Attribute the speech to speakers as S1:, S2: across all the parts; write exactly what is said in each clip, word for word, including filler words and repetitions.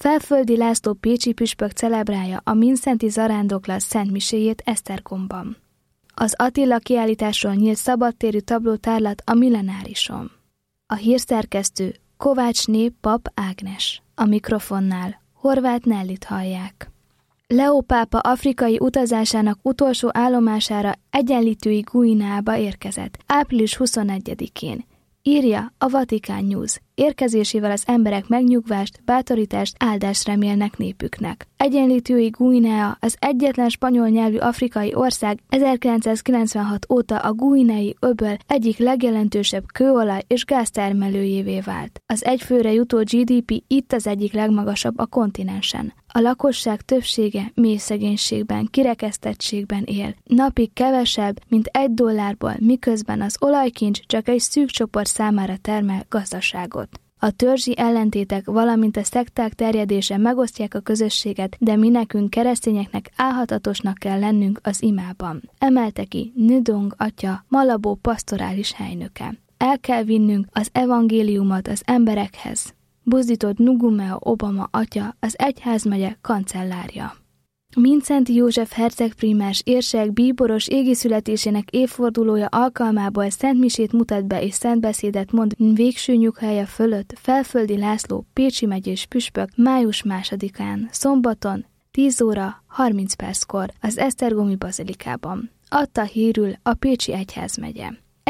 S1: Felföldi László pécsi püspök celebrálja a Minszenti Zarándoklat szentmiséjét Esztergomban. Az Attila kiállításról nyílt szabadtérű tablótárlat a Millenárison. A hírszerkesztő Kovácsné Pap Ágnes. A mikrofonnál Horváth Nellit hallják. Leó pápa afrikai utazásának utolsó állomására Egyenlítői Guineába érkezett, április huszonegyedikén. Írja a Vatikán News. Érkezésével az emberek megnyugvást, bátorítást, áldást remélnek népüknek. Egyenlítői Guinea az egyetlen spanyol nyelvű afrikai ország ezerkilencszázkilencvenhat óta a guineai öböl egyik legjelentősebb kőolaj- és gáztermelőjévé vált. Az egyfőre jutó gé dé pé itt az egyik legmagasabb a kontinensen. A lakosság többsége mély szegénységben, kirekesztettségben él. Napig kevesebb, mint egy dollárból, miközben az olajkincs csak egy szűk csoport számára termel gazdaságot. A törzsi ellentétek, valamint a szekták terjedése megosztják a közösséget, de mi nekünk keresztényeknek álhatatosnak kell lennünk az imában. Emelte ki Ndong atya, Malabo pastorális helynöke. El kell vinnünk az evangéliumot az emberekhez. Buzdított Ngumeo Obama atya, az egyházmegye kancellárja. Mindszenty József hercegprímás érsek bíboros égi születésének évfordulója alkalmából szentmisét mutat be és szentbeszédet mond végső nyughelye fölött Felföldi László pécsi megyés püspök május másodikán, szombaton tíz óra harminc perckor az esztergomi bazilikában. Adta hírül a Pécsi Egyházmegye.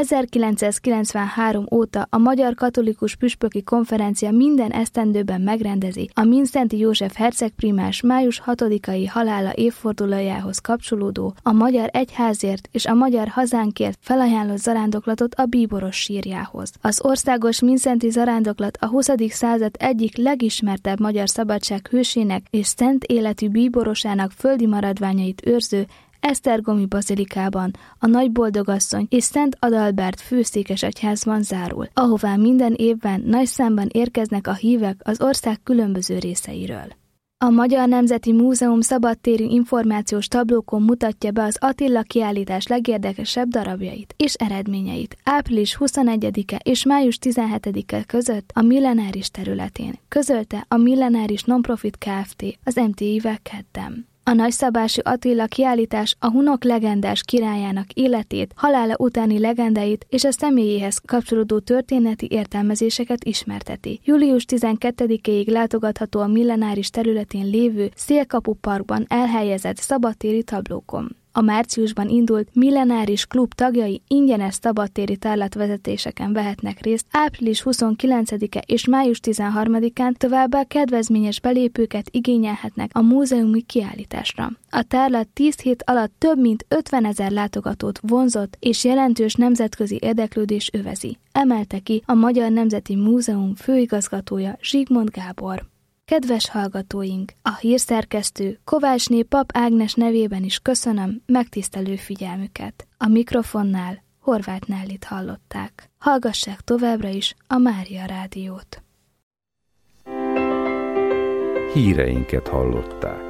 S1: ezerkilencszázkilencvenhárom óta a Magyar Katolikus Püspöki Konferencia minden esztendőben megrendezi a Mindszenty József hercegprímás május hatodikai halála évfordulójához kapcsolódó a Magyar Egyházért és a Magyar Hazánkért felajánlott zarándoklatot a bíboros sírjához. Az országos Mindszenty zarándoklat a huszadik század egyik legismertebb magyar szabadság hősének és szent életű bíborosának földi maradványait őrző Esztergomi bazilikában, a Nagyboldogasszony és Szent Adalbert főszékesegyházban zárul, ahová minden évben nagy számban érkeznek a hívek az ország különböző részeiről. A Magyar Nemzeti Múzeum szabadtérű információs tablókon mutatja be az Attila kiállítás legérdekesebb darabjait és eredményeit április huszonegyedike és május tizenhetedike között a Millenáris területén, közölte a Millenáris Nonprofit Kft. Az em té i-vel kedden. A nagyszabású Attila kiállítás a hunok legendás királyának életét, halála utáni legendáit és a személyéhez kapcsolódó történeti értelmezéseket ismerteti. július tizenkettedikéig látogatható a Millenáris területén lévő Szélkapu Parkban elhelyezett szabadtéri tablókon. A márciusban indult Millenáris Klub tagjai ingyenes szabadtéri tárlatvezetéseken vehetnek részt április huszonkilencedike és május tizenharmadikán, továbbá kedvezményes belépőket igényelhetnek a múzeumi kiállításra. A tárlat tíz hét alatt több mint ötvenezer látogatót vonzott és jelentős nemzetközi érdeklődés övezi, emelte ki a Magyar Nemzeti Múzeum főigazgatója Zsigmond Gábor. Kedves hallgatóink, a hírszerkesztő Kovácsné Pap Ágnes nevében is köszönöm megtisztelő figyelmüket. A mikrofonnál Horváth Nellit hallották. Hallgassák továbbra is a Mária Rádiót.
S2: Híreinket hallották.